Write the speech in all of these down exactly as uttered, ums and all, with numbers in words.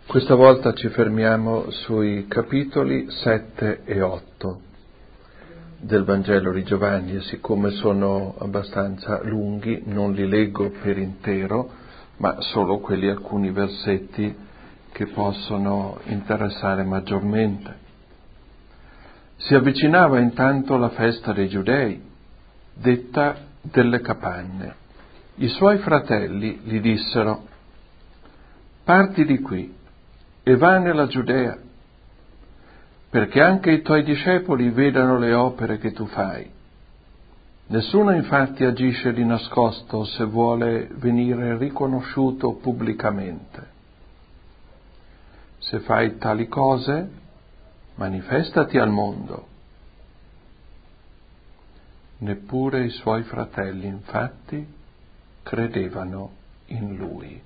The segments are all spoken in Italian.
Questa volta ci fermiamo sui capitoli sette e otto del Vangelo di Giovanni e siccome sono abbastanza lunghi non li leggo per intero, ma solo quelli alcuni versetti che possono interessare maggiormente. Si avvicinava intanto la festa dei Giudei, detta delle capanne. I suoi fratelli gli dissero: «Parti di qui e va nella Giudea, perché anche i tuoi discepoli vedano le opere che tu fai. Nessuno infatti agisce di nascosto se vuole venire riconosciuto pubblicamente. Se fai tali cose, manifestati al mondo». Neppure i suoi fratelli infatti credevano in lui.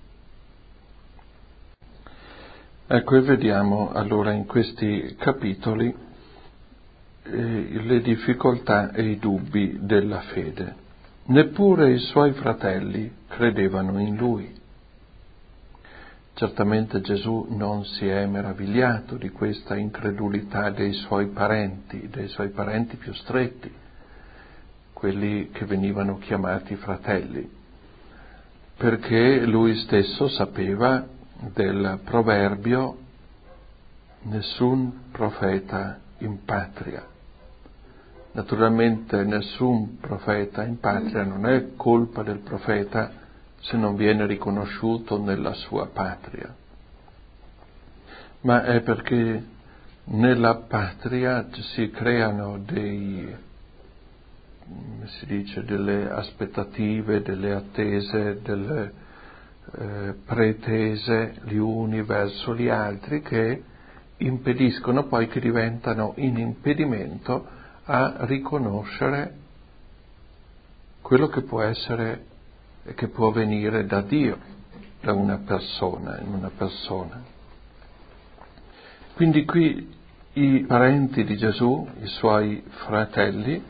Ecco, e vediamo allora in questi capitoli eh, le difficoltà e i dubbi della fede. Neppure i suoi fratelli credevano in lui. Certamente Gesù non si è meravigliato di questa incredulità dei suoi parenti, dei suoi parenti più stretti, quelli che venivano chiamati fratelli, perché lui stesso sapeva del proverbio nessun profeta in patria. Naturalmente nessun profeta in patria non è colpa del profeta se non viene riconosciuto nella sua patria, ma è perché nella patria si creano dei, come si dice, delle aspettative, delle attese, delle eh, pretese gli uni verso gli altri che impediscono poi, che diventano un impedimento a riconoscere quello che può essere e che può venire da Dio, da una persona, in una persona. Quindi qui i parenti di Gesù, i suoi fratelli,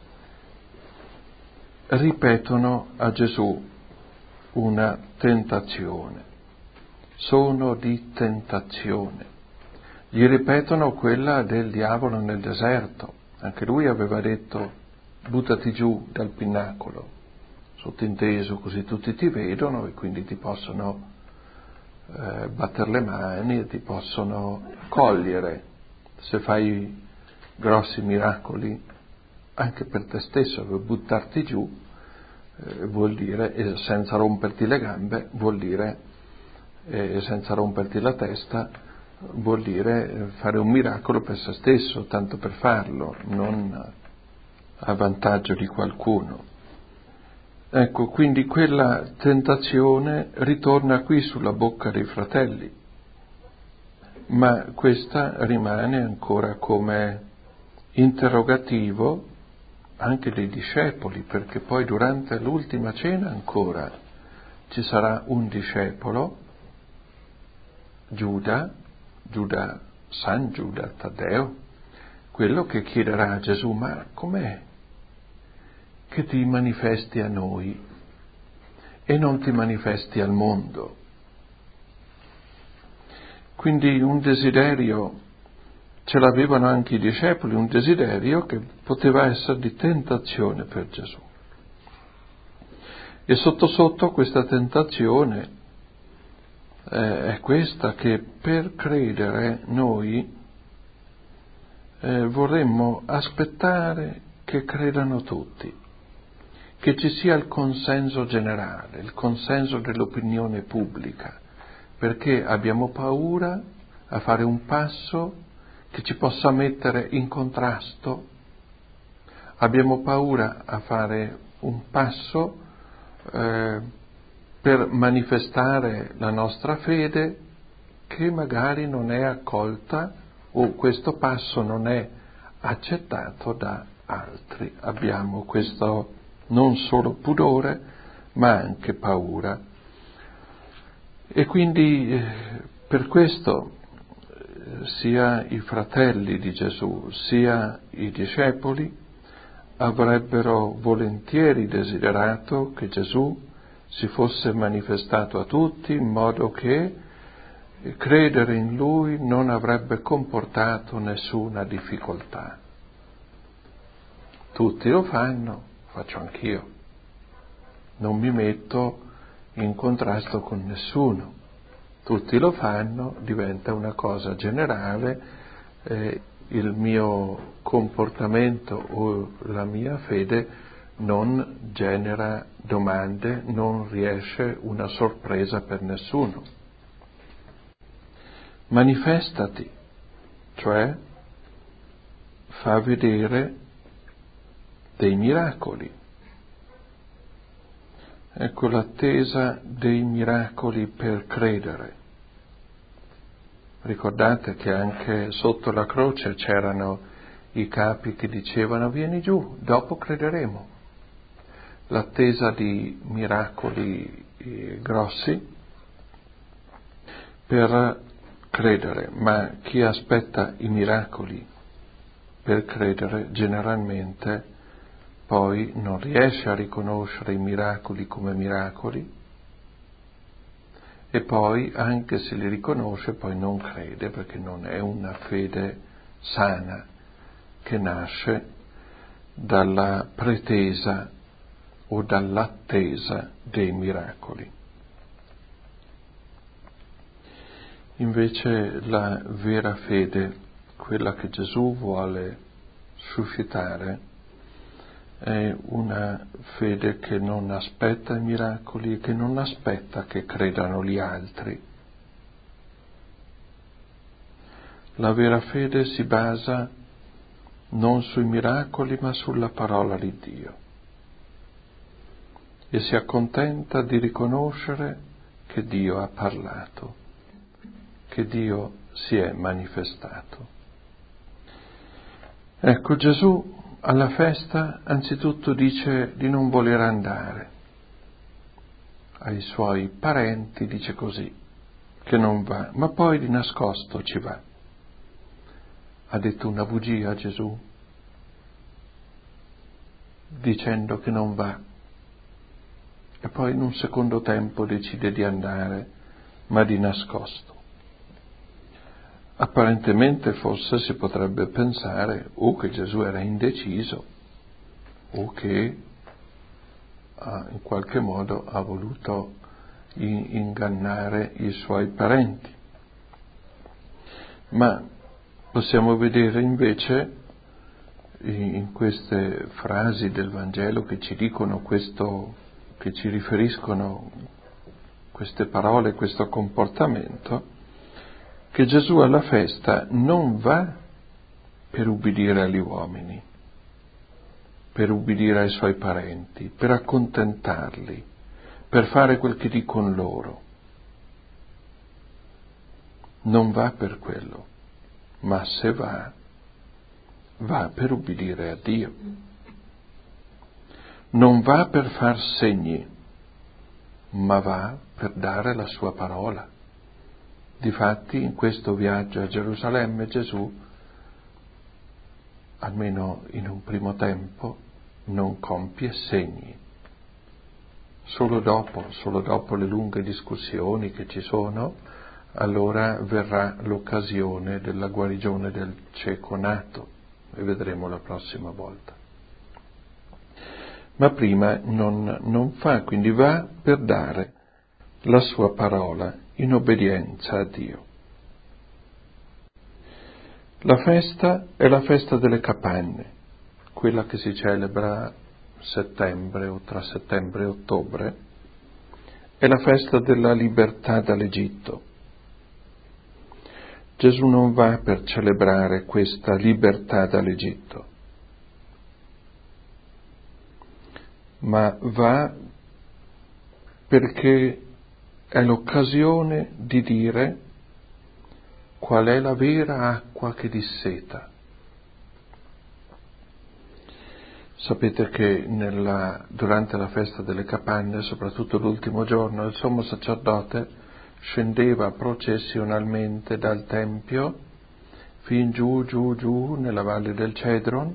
ripetono a Gesù una tentazione. Sono di tentazione. Gli ripetono quella del diavolo nel deserto. Anche lui aveva detto: buttati giù dal pinnacolo, sottinteso così tutti ti vedono e quindi ti possono eh, battere le mani e ti possono cogliere. Se fai grossi miracoli anche per te stesso, per buttarti giù, eh, vuol dire, e senza romperti le gambe, vuol dire, e eh, senza romperti la testa, vuol dire fare un miracolo per se stesso, tanto per farlo, non a vantaggio di qualcuno. Ecco, quindi quella tentazione ritorna qui sulla bocca dei fratelli, ma questa rimane ancora come interrogativo anche dei discepoli, perché poi durante l'ultima cena ancora ci sarà un discepolo, Giuda, Giuda, San Giuda Taddeo, quello che chiederà a Gesù: ma com'è che ti manifesti a noi e non ti manifesti al mondo? Quindi un desiderio, ce l'avevano anche i discepoli, un desiderio che poteva essere di tentazione per Gesù. E sotto sotto questa tentazione eh, è questa, che per credere noi eh, vorremmo aspettare che credano tutti, che ci sia il consenso generale, il consenso dell'opinione pubblica, perché abbiamo paura a fare un passo che ci possa mettere in contrasto, abbiamo paura a fare un passo eh, per manifestare la nostra fede che magari non è accolta, o questo passo non è accettato da altri. Abbiamo questo non solo pudore, ma anche paura. E quindi eh, per questo eh, sia i fratelli di Gesù, sia i discepoli avrebbero volentieri desiderato che Gesù si fosse manifestato a tutti in modo che e credere in Lui non avrebbe comportato nessuna difficoltà. Tutti lo fanno, faccio anch'io. Non mi metto in contrasto con nessuno. Tutti lo fanno, diventa una cosa generale, eh, il mio comportamento o la mia fede non genera domande, non riesce una sorpresa per nessuno. Manifestati, cioè fa vedere dei miracoli. Ecco l'attesa dei miracoli per credere. Ricordate che anche sotto la croce c'erano i capi che dicevano vieni giù, dopo crederemo. L'attesa di miracoli eh, grossi per credere, ma chi aspetta i miracoli per credere generalmente poi non riesce a riconoscere i miracoli come miracoli e poi, anche se li riconosce, poi non crede perché non è una fede sana che nasce dalla pretesa o dall'attesa dei miracoli. Invece la vera fede, quella che Gesù vuole suscitare, è una fede che non aspetta i miracoli e che non aspetta che credano gli altri. La vera fede si basa non sui miracoli ma sulla parola di Dio e si accontenta di riconoscere che Dio ha parlato, che Dio si è manifestato. Ecco, Gesù alla festa anzitutto dice di non voler andare. Ai suoi parenti dice così, che non va, ma poi di nascosto ci va. Ha detto una bugia Gesù, dicendo che non va, e poi in un secondo tempo decide di andare, ma di nascosto. Apparentemente forse si potrebbe pensare o che Gesù era indeciso o che ha, in qualche modo ha voluto ingannare i suoi parenti. Ma possiamo vedere invece in queste frasi del Vangelo che ci dicono questo, che ci riferiscono queste parole, questo comportamento, che Gesù alla festa non va per ubbidire agli uomini, per ubbidire ai suoi parenti, per accontentarli, per fare quel che dicono loro. Non va per quello, ma se va, va per ubbidire a Dio. Non va per far segni, ma va per dare la sua parola. Difatti in questo viaggio a Gerusalemme Gesù, almeno in un primo tempo, non compie segni. Solo dopo, solo dopo le lunghe discussioni che ci sono, allora verrà l'occasione della guarigione del cieco nato, e vedremo la prossima volta. Ma prima non, non fa, quindi va per dare la sua parola in obbedienza a Dio. La festa è la festa delle capanne, quella che si celebra a settembre o tra settembre e ottobre, è la festa della libertà dall'Egitto. Gesù non va per celebrare questa libertà dall'Egitto, ma va perché è l'occasione di dire qual è la vera acqua che disseta. Sapete che nella, durante la festa delle capanne, soprattutto l'ultimo giorno, il sommo sacerdote scendeva processionalmente dal Tempio fin giù, giù, giù nella valle del Cedron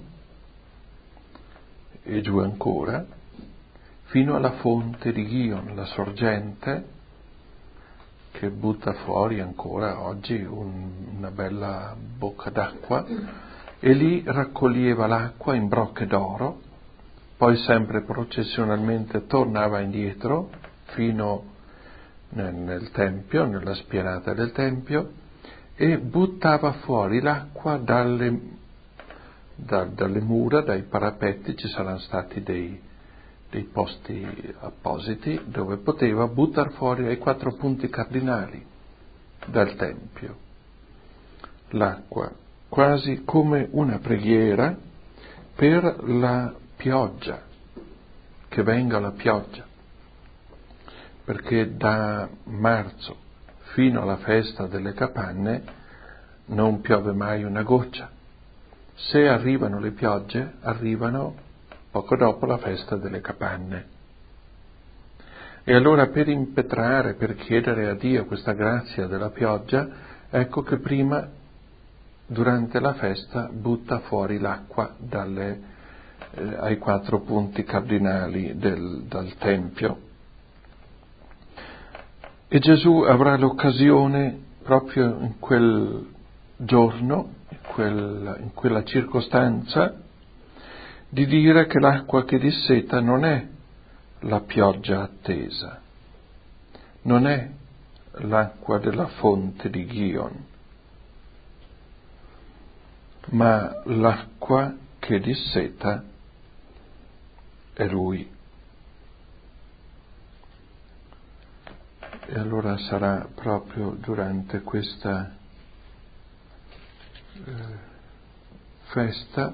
e giù ancora, fino alla fonte di Ghion, la sorgente che butta fuori ancora oggi un, una bella bocca d'acqua, e lì raccoglieva l'acqua in brocche d'oro, poi sempre processionalmente tornava indietro fino nel, nel Tempio, nella spianata del Tempio, e buttava fuori l'acqua dalle, da, dalle mura, dai parapetti. Ci saranno stati dei, dei posti appositi dove poteva buttare fuori ai quattro punti cardinali dal Tempio l'acqua, quasi come una preghiera per la pioggia, che venga la pioggia, perché da marzo fino alla festa delle capanne non piove mai una goccia. Se arrivano le piogge, arrivano poco dopo la festa delle capanne. E allora, per impetrare, per chiedere a Dio questa grazia della pioggia, ecco che prima, durante la festa, butta fuori l'acqua dalle, eh, ai quattro punti cardinali del, dal Tempio. E Gesù avrà l'occasione, proprio in quel giorno, in, quel, in quella circostanza, di dire che l'acqua che disseta non è la pioggia attesa, non è l'acqua della fonte di Gihon, ma l'acqua che disseta è Lui. E allora sarà proprio durante questa eh, festa,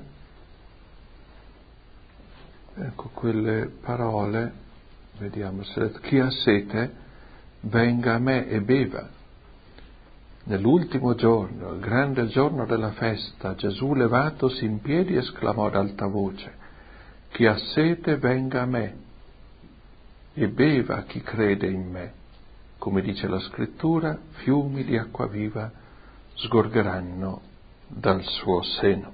ecco quelle parole, vediamo se chi ha sete venga a me e beva. Nell'ultimo giorno, il grande giorno della festa, Gesù, levatosi in piedi, esclamò ad alta voce: chi ha sete venga a me e beva chi crede in me. Come dice la Scrittura, fiumi di acqua viva sgorgeranno dal suo seno.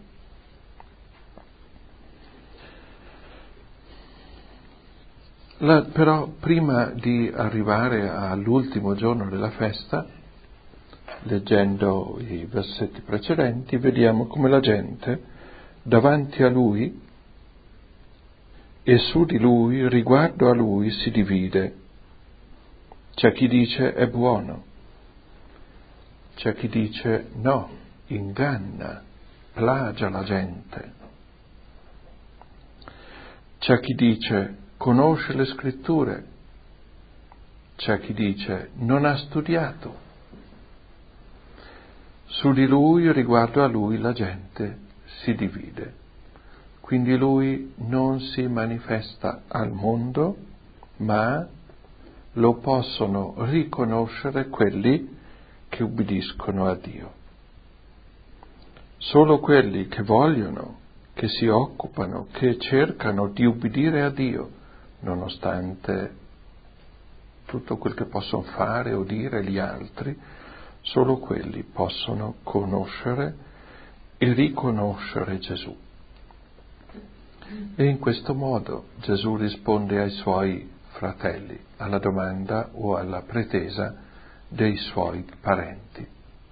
La, però prima di arrivare all'ultimo giorno della festa, leggendo i versetti precedenti, vediamo come la gente davanti a Lui e su di Lui, riguardo a Lui, si divide. C'è chi dice è buono, c'è chi dice no, inganna, plagia la gente. C'è chi dice conosce le Scritture, c'è chi dice non ha studiato. Su di Lui, riguardo a Lui, la gente si divide. Quindi Lui non si manifesta al mondo, ma lo possono riconoscere quelli che ubbidiscono a Dio. Solo quelli che vogliono, che si occupano, che cercano di ubbidire a Dio, nonostante tutto quel che possono fare o dire gli altri, solo quelli possono conoscere e riconoscere Gesù. E in questo modo Gesù risponde ai suoi fratelli, alla domanda o alla pretesa dei suoi parenti.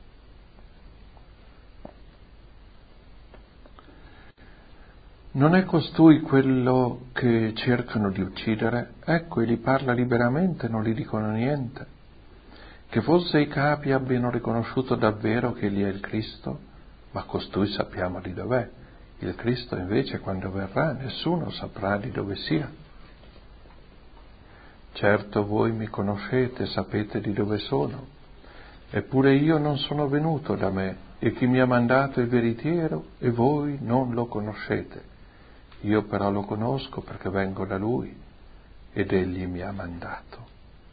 Non è costui quello che cercano di uccidere? Ecco, egli parla liberamente, non gli dicono niente. Che forse i capi abbiano riconosciuto davvero che egli è il Cristo, ma costui sappiamo di dov'è. Il Cristo invece, quando verrà, nessuno saprà di dove sia. Certo, voi mi conoscete, sapete di dove sono, eppure io non sono venuto da me, e chi mi ha mandato è veritiero, e voi non lo conoscete. Io però lo conosco perché vengo da Lui, ed Egli mi ha mandato.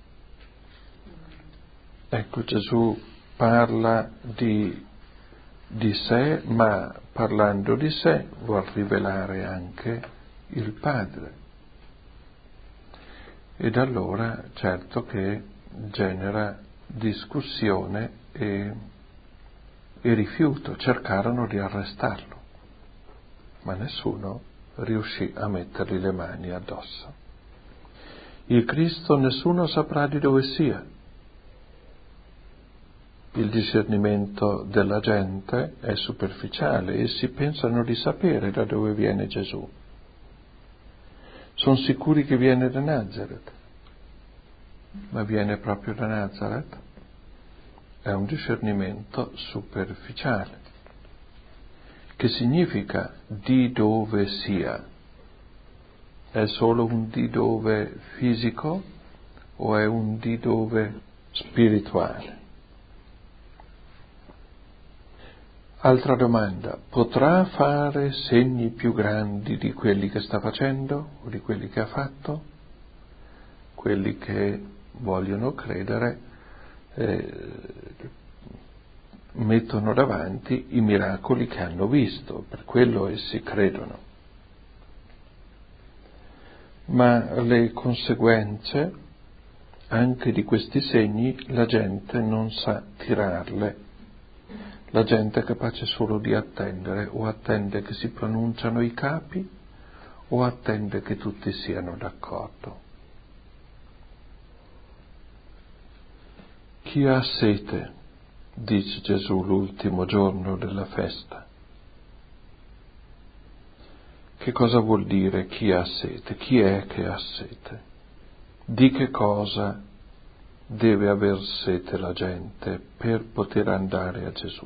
Ecco, Gesù parla di, di sé, ma parlando di sé vuol rivelare anche il Padre. Ed allora certo che genera discussione e, e rifiuto. Cercarono di arrestarlo, ma nessuno riuscì a mettergli le mani addosso. Il Cristo nessuno saprà di dove sia. il discernimento della gente è superficiale, essi pensano di sapere da dove viene Gesù. Sono sicuri che viene da Nazareth, ma viene proprio da Nazareth? È un discernimento superficiale, che significa di dove sia. È solo un di dove fisico o è un di dove spirituale? Altra domanda, potrà fare segni più grandi di quelli che sta facendo o di quelli che ha fatto? Quelli che vogliono credere eh, mettono davanti i miracoli che hanno visto, per quello essi credono. Ma le conseguenze anche di questi segni la gente non sa tirarle. La gente è capace solo di attendere, o attende che si pronunciano i capi, o attende che tutti siano d'accordo. Chi ha sete, dice Gesù l'ultimo giorno della festa. Che cosa vuol dire chi ha sete? Chi è che ha sete? Di che cosa deve aver sete la gente per poter andare a Gesù?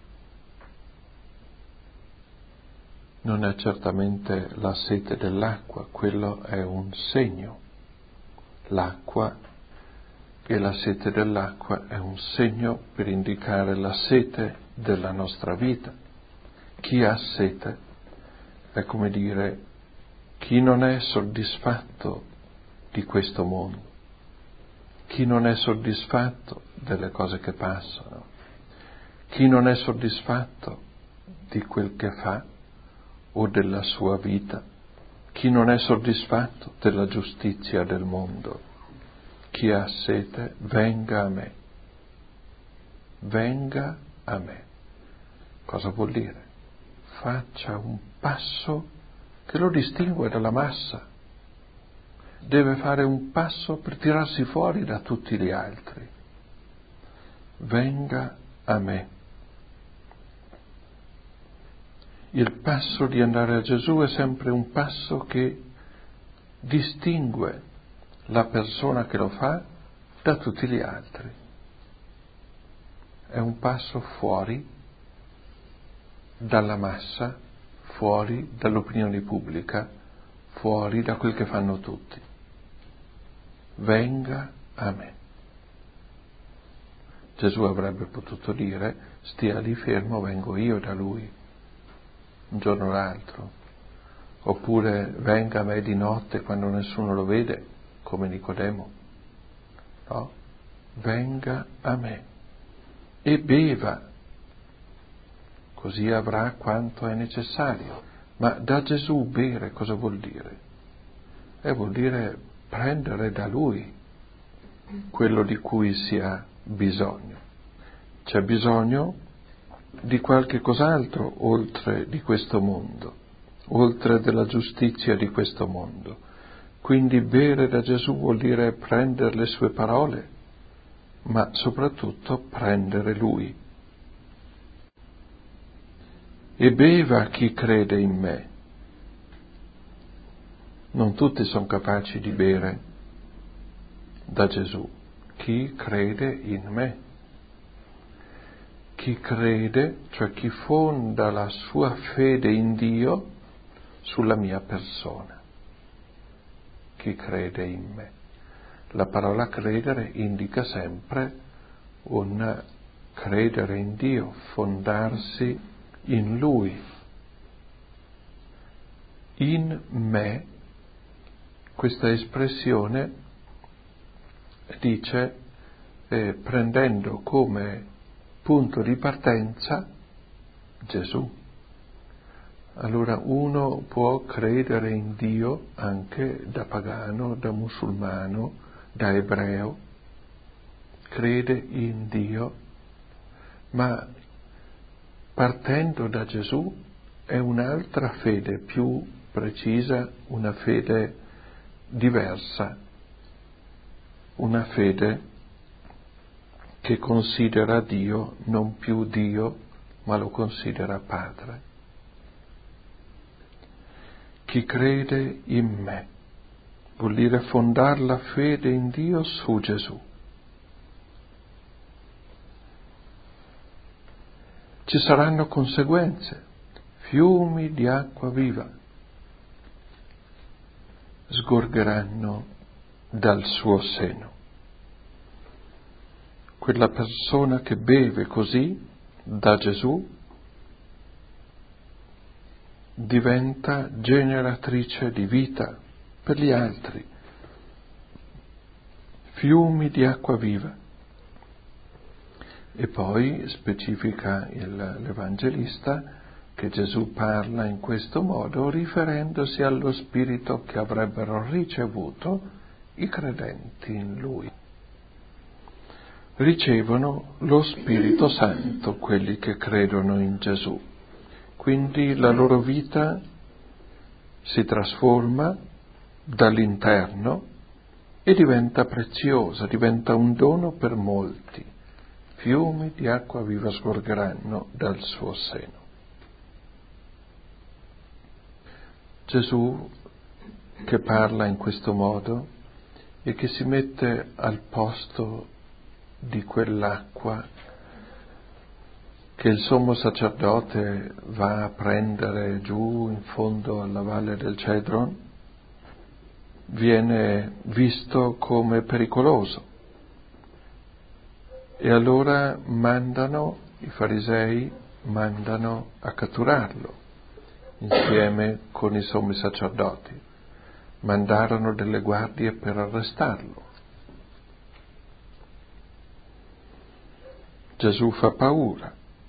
Non è certamente la sete dell'acqua, quello è un segno. L'acqua e la sete dell'acqua è un segno per indicare la sete della nostra vita. Chi ha sete è come dire chi non è soddisfatto di questo mondo, chi non è soddisfatto delle cose che passano, chi non è soddisfatto di quel che fa o della sua vita, chi non è soddisfatto della giustizia del mondo, chi ha sete, venga a me, venga a me. Cosa vuol dire? Faccia un passo che lo distingue dalla massa, deve fare un passo per tirarsi fuori da tutti gli altri. Venga a me. Il passo di andare a Gesù è sempre un passo che distingue la persona che lo fa da tutti gli altri. È un passo fuori dalla massa, fuori dall'opinione pubblica, fuori da quel che fanno tutti. Venga a me. Gesù avrebbe potuto dire, stia lì fermo, vengo io da lui, un giorno o l'altro, oppure venga a me di notte quando nessuno lo vede, come Nicodemo. No, venga a me e beva, così avrà quanto è necessario. Ma da Gesù bere cosa vuol dire? E vuol dire prendere da Lui quello di cui si ha bisogno. C'è bisogno di qualche cos'altro oltre di questo mondo, oltre della giustizia di questo mondo. Quindi bere da Gesù vuol dire prendere le sue parole, ma soprattutto prendere Lui. E beva chi crede in me. Non tutti sono capaci di bere da Gesù. Chi crede in me. Chi crede, cioè chi fonda la sua fede in Dio sulla mia persona. Chi crede in me. La parola credere indica sempre un credere in Dio, fondarsi in Lui. In me, questa espressione dice eh, prendendo come punto di partenza Gesù. Allora uno può credere in Dio anche da pagano, da musulmano, da ebreo, crede in Dio, ma partendo da Gesù è un'altra fede più precisa, una fede diversa, una fede che considera Dio non più Dio, ma lo considera Padre. Chi crede in me vuol dire fondare la fede in Dio su Gesù. Ci saranno conseguenze, fiumi di acqua viva sgorgeranno dal suo seno. Quella persona che beve così da Gesù diventa generatrice di vita per gli altri, fiumi di acqua viva. E poi specifica il, l'Evangelista che Gesù parla in questo modo riferendosi allo Spirito che avrebbero ricevuto i credenti in Lui. Ricevono lo Spirito Santo quelli che credono in Gesù, quindi la loro vita si trasforma dall'interno e diventa preziosa, diventa un dono per molti. Fiumi di acqua viva sgorgeranno dal suo seno. Gesù che parla in questo modo e che si mette al posto di quell'acqua che il sommo sacerdote va a prendere giù in fondo alla valle del Cedron, viene visto come pericoloso. E allora mandano, i farisei mandano a catturarlo insieme con i sommi sacerdoti. Mandarono delle guardie per arrestarlo. Gesù fa paura.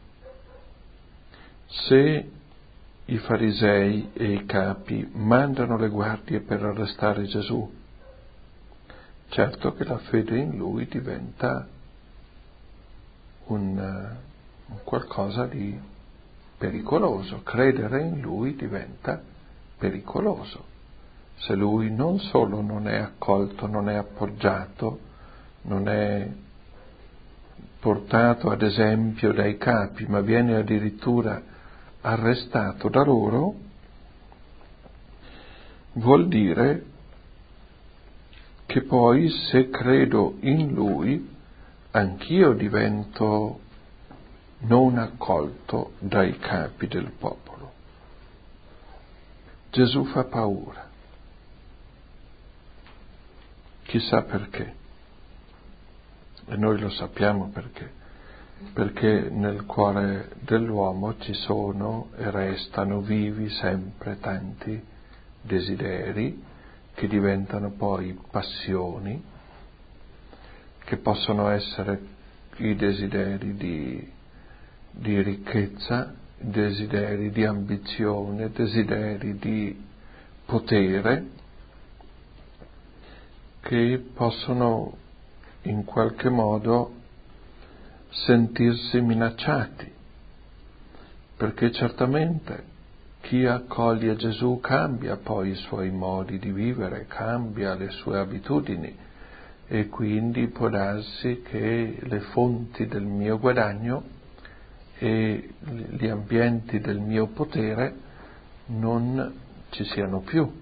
Se i farisei e i capi mandano le guardie per arrestare Gesù, certo che la fede in lui diventa un, un qualcosa di pericoloso. Credere in lui diventa pericoloso. Se lui non solo non è accolto, non è appoggiato, non è portato ad esempio dai capi, ma viene addirittura arrestato da loro, vuol dire che poi se credo in lui anch'io divento non accolto dai capi del popolo. Gesù fa paura. Chissà perché. E noi lo sappiamo perché. Perché nel cuore dell'uomo ci sono e restano vivi sempre tanti desideri che diventano poi passioni, che possono essere i desideri di, di ricchezza, desideri di ambizione, desideri di potere, che possono in qualche modo sentirsi minacciati, perché certamente chi accoglie Gesù cambia poi i suoi modi di vivere, cambia le sue abitudini e quindi può darsi che le fonti del mio guadagno e gli ambienti del mio potere non ci siano più.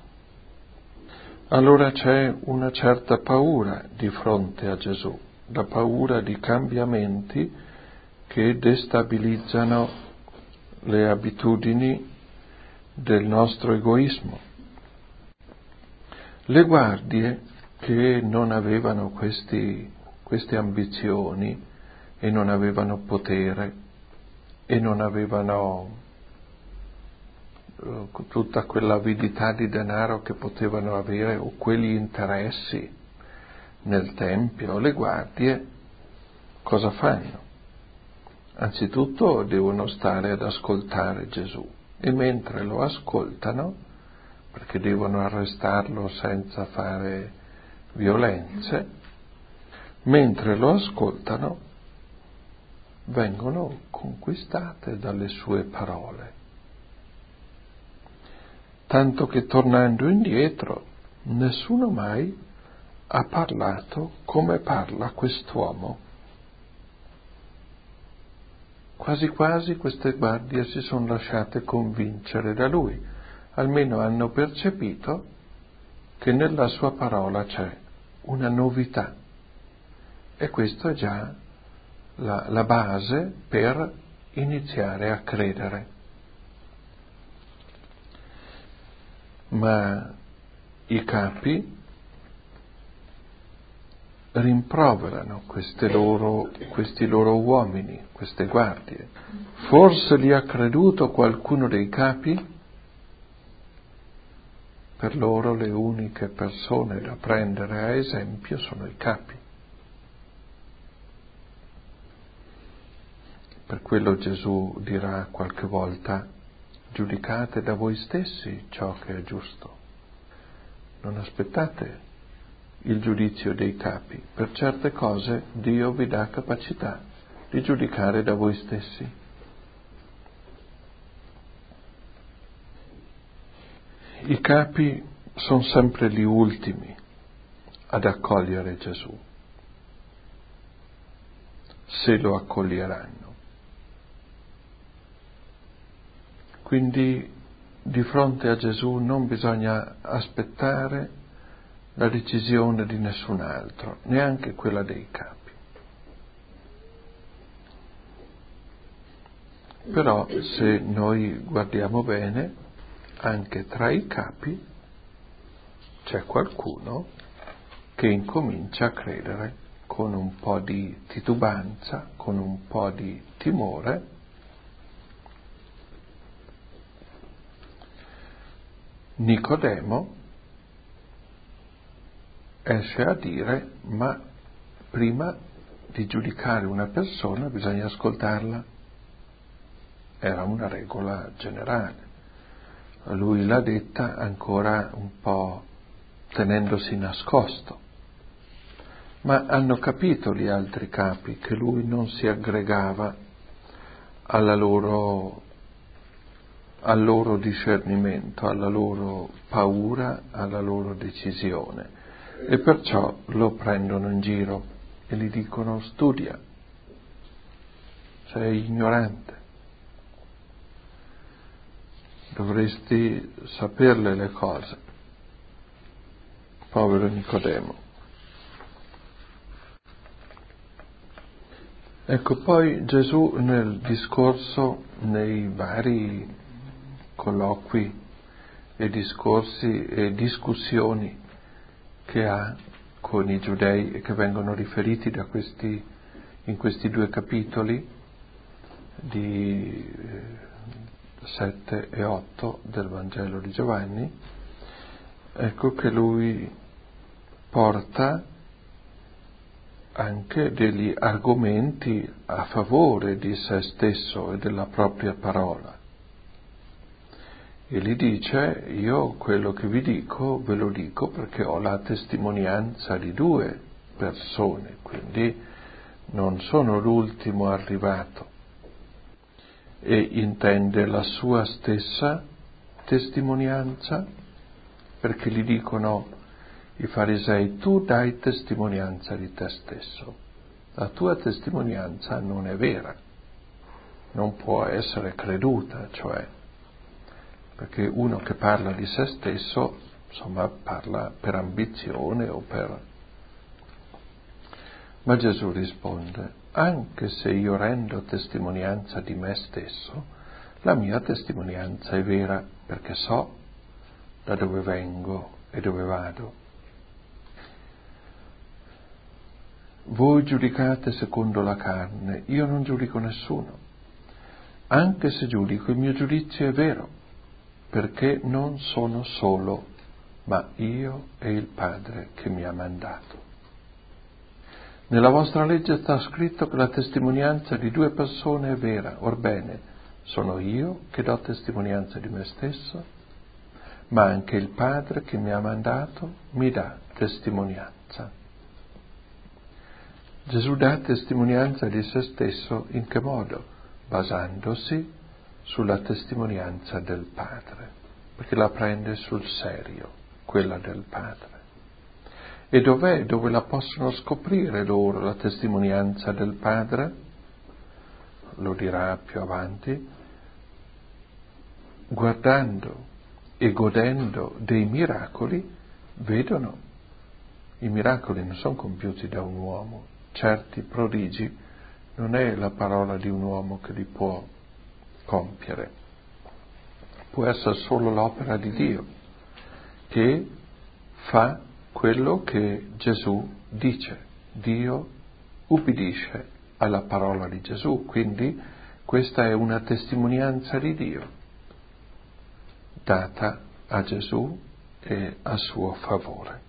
Allora c'è una certa paura di fronte a Gesù, la paura di cambiamenti che destabilizzano le abitudini del nostro egoismo. Le guardie che non avevano questi, queste ambizioni e non avevano potere e non avevano tutta quell'avidità di denaro che potevano avere o quegli interessi nel Tempio, le guardie cosa fanno? Anzitutto devono stare ad ascoltare Gesù e mentre lo ascoltano, perché devono arrestarlo senza fare violenze, mentre lo ascoltano vengono conquistate dalle sue parole. Tanto che tornando indietro, nessuno mai ha parlato come parla quest'uomo quasi quasi queste guardie si sono lasciate convincere da lui, almeno hanno percepito che nella sua parola c'è una novità, e questo è già la, la base per iniziare a credere. Ma i capi rimproverano queste loro, questi loro uomini, queste guardie. Forse li ha creduto qualcuno dei capi? Per loro le uniche persone da prendere a esempio sono i capi. Per quello Gesù dirà qualche volta: giudicate da voi stessi ciò che è giusto. Non aspettate il giudizio dei capi. Per certe cose Dio vi dà capacità di giudicare da voi stessi. I capi sono sempre gli ultimi ad accogliere Gesù, se lo accoglieranno. Quindi di fronte a Gesù non bisogna aspettare la decisione di nessun altro, neanche quella dei capi. Però se noi guardiamo bene, anche tra i capi c'è qualcuno che incomincia a credere con un po' di titubanza, con un po' di timore. Nicodemo esce a dire: ma prima di giudicare una persona bisogna ascoltarla. Era una regola generale. Lui l'ha detta ancora un po' tenendosi nascosto, ma hanno capito gli altri capi che lui non si aggregava alla loro, al loro discernimento, alla loro paura, alla loro decisione, e perciò lo prendono in giro e gli dicono: studia, sei ignorante, dovresti saperle le cose. Povero Nicodemo. Ecco, poi Gesù nel discorso, nei vari colloqui e discorsi e discussioni che ha con i giudei e che vengono riferiti da questi, in questi due capitoli di sette e otto del Vangelo di Giovanni, ecco che lui porta anche degli argomenti a favore di se stesso e della propria parola. E gli dice: io quello che vi dico ve lo dico perché ho la testimonianza di due persone, quindi non sono l'ultimo arrivato. E intende la sua stessa testimonianza, perché gli dicono i farisei: tu dai testimonianza di te stesso, la tua testimonianza non è vera, non può essere creduta, cioè, perché uno che parla di se stesso, insomma, parla per ambizione o per... Ma Gesù risponde: anche se io rendo testimonianza di me stesso, la mia testimonianza è vera, perché so da dove vengo e dove vado. Voi giudicate secondo la carne, io non giudico nessuno. Anche se giudico, il mio giudizio è vero, perché non sono solo, ma io e il Padre che mi ha mandato. Nella vostra legge sta scritto che la testimonianza di due persone è vera. Orbene, sono io che do testimonianza di me stesso, ma anche il Padre che mi ha mandato mi dà testimonianza. Gesù dà testimonianza di se stesso in che modo? Basandosi sulla testimonianza del Padre, perché la prende sul serio, quella del Padre. E dov'è dove la possono scoprire loro la testimonianza del Padre? lo dirà più avanti, guardando e godendo dei miracoli, vedono. I miracoli non sono compiuti da un uomo, certi prodigi non è la parola di un uomo che li può compiere, può essere solo l'opera di Dio, che fa quello che Gesù dice. Dio ubbidisce alla parola di Gesù, quindi questa è una testimonianza di Dio data a Gesù e a suo favore.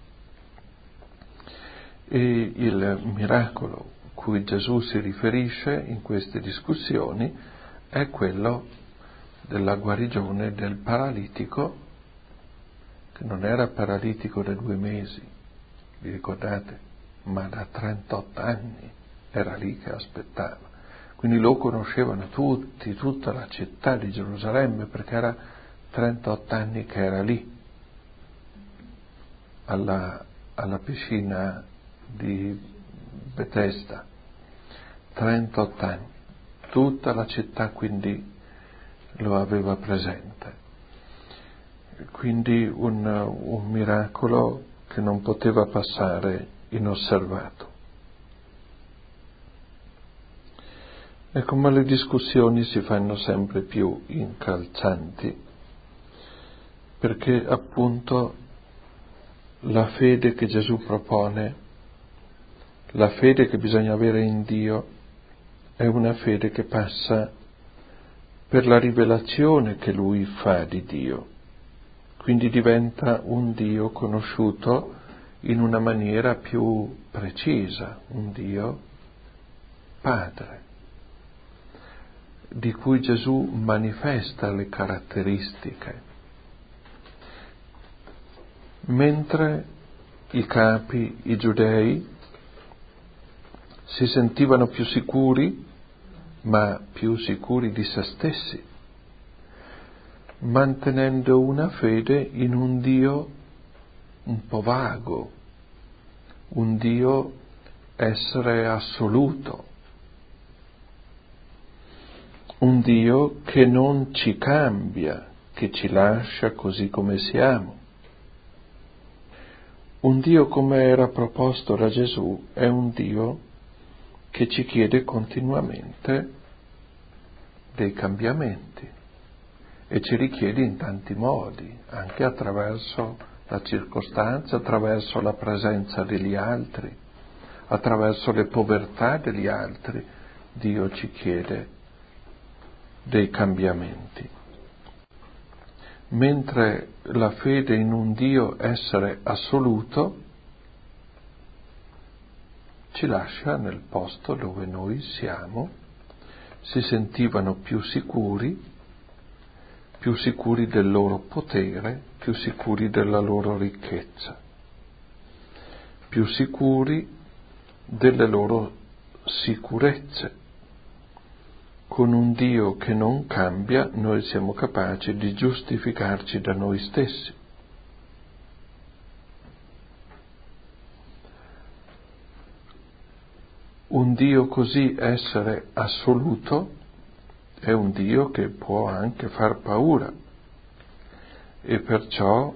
E il miracolo a cui Gesù si riferisce in queste discussioni è quello della guarigione del paralitico, che non era paralitico da due mesi, vi ricordate? Ma da trentotto anni era lì che aspettava. Quindi lo conoscevano tutti, tutta la città di Gerusalemme, perché era trentotto anni che era lì, alla, alla piscina di Betesda. trentotto anni. Tutta la città quindi lo aveva presente. Quindi un, un miracolo che non poteva passare inosservato. Ecco, ma le discussioni si fanno sempre più incalzanti, perché appunto la fede che Gesù propone, la fede che bisogna avere in Dio, è una fede che passa per la rivelazione che Lui fa di Dio, quindi diventa un Dio conosciuto in una maniera più precisa, un Dio Padre, di cui Gesù manifesta le caratteristiche. Mentre i capi, i giudei, si sentivano più sicuri, ma più sicuri di se stessi, mantenendo una fede in un Dio un po' vago, un Dio essere assoluto, un Dio che non ci cambia, che ci lascia così come siamo. Un Dio come era proposto da Gesù è un Dio che ci chiede continuamente dei cambiamenti e ci richiede in tanti modi, anche attraverso la circostanza, attraverso la presenza degli altri, attraverso le povertà degli altri. Dio ci chiede dei cambiamenti. Mentre la fede in un Dio essere assoluto ci lascia nel posto dove noi siamo, si sentivano più sicuri, più sicuri del loro potere, più sicuri della loro ricchezza, più sicuri delle loro sicurezze. Con un Dio che non cambia, noi siamo capaci di giustificarci da noi stessi. Un Dio così essere assoluto è un Dio che può anche far paura e perciò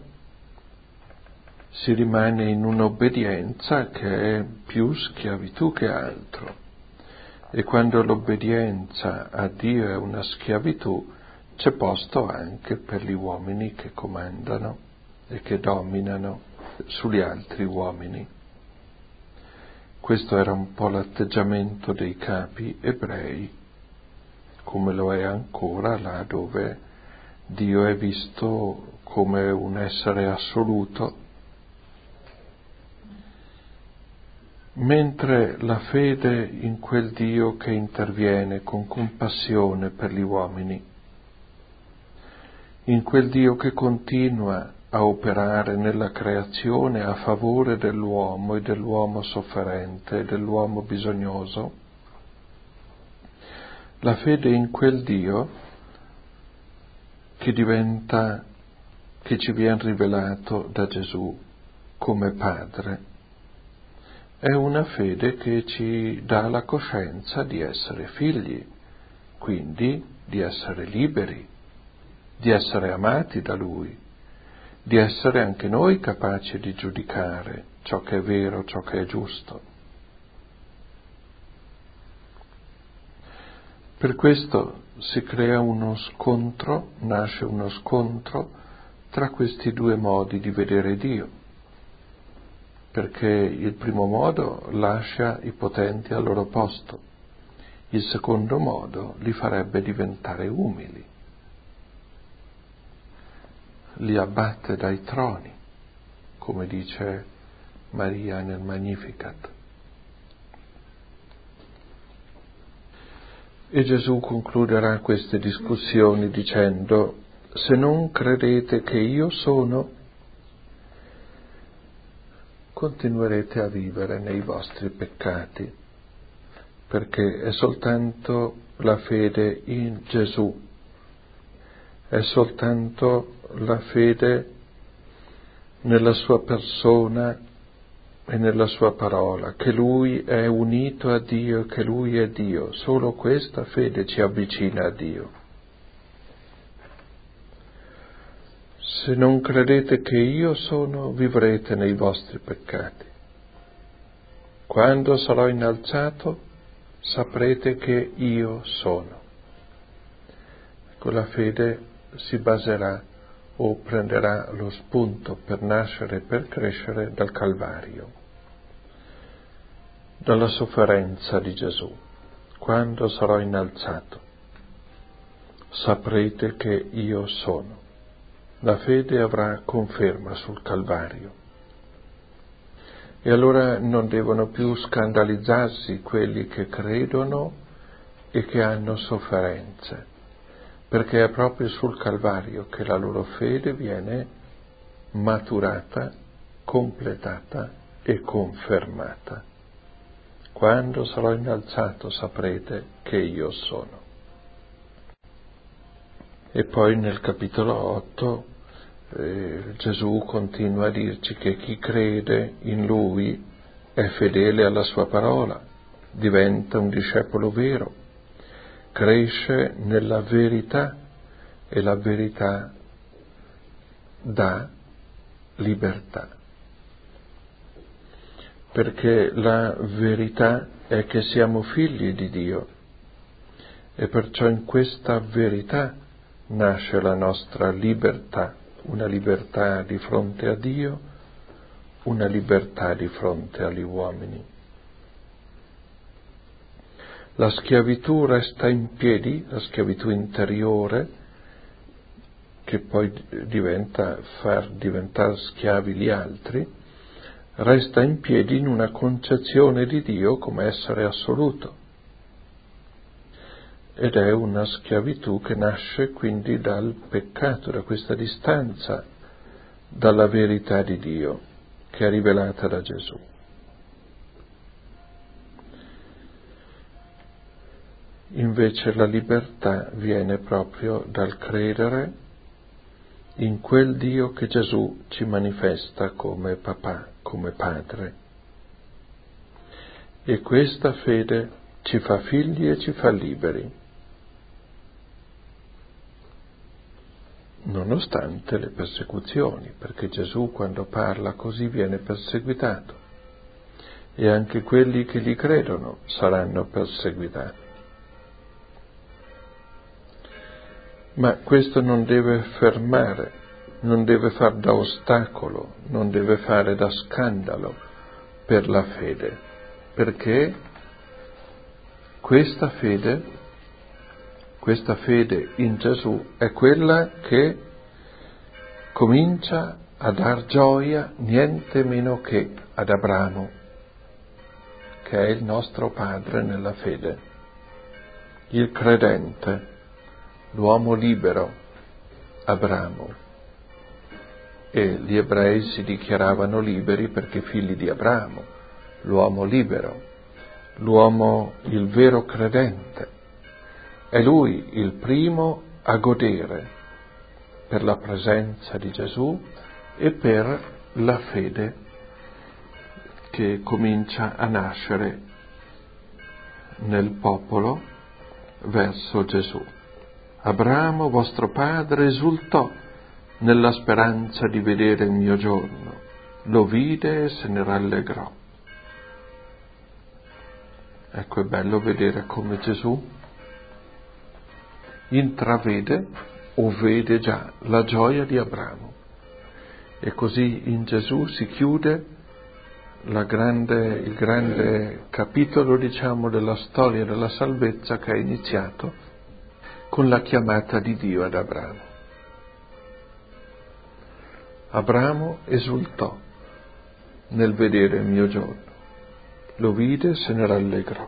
si rimane in un'obbedienza che è più schiavitù che altro. E quando l'obbedienza a Dio è una schiavitù, c'è posto anche per gli uomini che comandano e che dominano sugli altri uomini. Questo era un po' l'atteggiamento dei capi ebrei, come lo è ancora là dove Dio è visto come un essere assoluto, mentre la fede in quel Dio che interviene con compassione per gli uomini, in quel Dio che continua a operare nella creazione a favore dell'uomo e dell'uomo sofferente e dell'uomo bisognoso, la fede in quel Dio che diventa, che ci viene rivelato da Gesù come Padre, è una fede che ci dà la coscienza di essere figli, quindi di essere liberi, di essere amati da Lui, di essere anche noi capaci di giudicare ciò che è vero, ciò che è giusto. Per questo si crea uno scontro, nasce uno scontro tra questi due modi di vedere Dio, perché il primo modo lascia i potenti al loro posto, il secondo modo li farebbe diventare umili, li abbatte dai troni, come dice Maria nel Magnificat. E Gesù concluderà queste discussioni dicendo: se non credete che io sono, continuerete a vivere nei vostri peccati, perché è soltanto la fede in Gesù, è soltanto la fede nella sua persona e nella sua parola, che Lui è unito a Dio, che Lui è Dio. Solo questa fede ci avvicina a Dio. Se non credete che io sono, vivrete nei vostri peccati. Quando sarò innalzato, saprete che io sono. Ecco, la fede si baserà o prenderà lo spunto per nascere e per crescere dal Calvario, dalla sofferenza di Gesù. Quando sarò innalzato, saprete che io sono. La fede avrà conferma sul Calvario. E allora non devono più scandalizzarsi quelli che credono e che hanno sofferenze, perché è proprio sul Calvario che la loro fede viene maturata, completata e confermata. Quando sarò innalzato saprete che io sono. E poi nel capitolo otto eh, Gesù continua a dirci che chi crede in Lui è fedele alla sua parola, diventa un discepolo vero, cresce nella verità e la verità dà libertà. Perché la verità è che siamo figli di Dio e perciò in questa verità nasce la nostra libertà, una libertà di fronte a Dio, una libertà di fronte agli uomini. La schiavitù resta in piedi, la schiavitù interiore, che poi diventa far diventare schiavi gli altri, resta in piedi in una concezione di Dio come essere assoluto. Ed è una schiavitù che nasce quindi dal peccato, da questa distanza dalla verità di Dio che è rivelata da Gesù. Invece la libertà viene proprio dal credere in quel Dio che Gesù ci manifesta come papà, come padre. E questa fede ci fa figli e ci fa liberi, nonostante le persecuzioni, perché Gesù quando parla così viene perseguitato e anche quelli che gli credono saranno perseguitati. Ma questo non deve fermare, non deve far da ostacolo, non deve fare da scandalo per la fede, perché questa fede, questa fede in Gesù è quella che comincia a dar gioia niente meno che ad Abramo, che è il nostro padre nella fede, il credente, l'uomo libero, Abramo. E gli ebrei si dichiaravano liberi perché figli di Abramo, l'uomo libero, l'uomo, il vero credente. È lui il primo a godere per la presenza di Gesù e per la fede che comincia a nascere nel popolo verso Gesù. Abramo, vostro padre, esultò nella speranza di vedere il mio giorno, lo vide e se ne rallegrò. Ecco, è bello vedere come Gesù intravede o vede già la gioia di Abramo. E così in Gesù si chiude la grande, il grande capitolo, diciamo, della storia della salvezza che è iniziato con la chiamata di Dio ad Abramo. Abramo esultò nel vedere il mio giorno, lo vide e se ne rallegrò.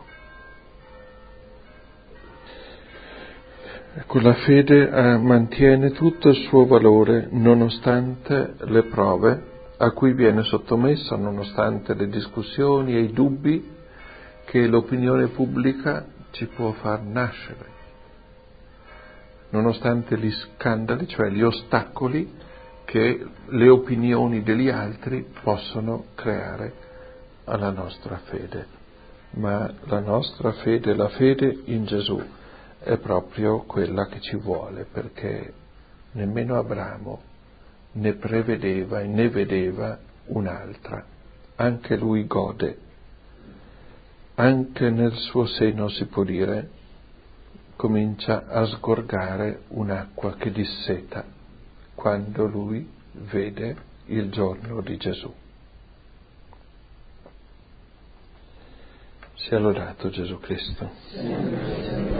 Ecco, la fede eh, mantiene tutto il suo valore nonostante le prove a cui viene sottomessa, nonostante le discussioni e i dubbi che l'opinione pubblica ci può far nascere, nonostante gli scandali, cioè gli ostacoli che le opinioni degli altri possono creare alla nostra fede. Ma la nostra fede, la fede in Gesù, è proprio quella che ci vuole, perché nemmeno Abramo ne prevedeva e ne vedeva un'altra. Anche lui gode. Anche nel suo seno, si può dire, comincia a sgorgare un'acqua che disseta quando lui vede il giorno di Gesù. Sia lodato Gesù Cristo.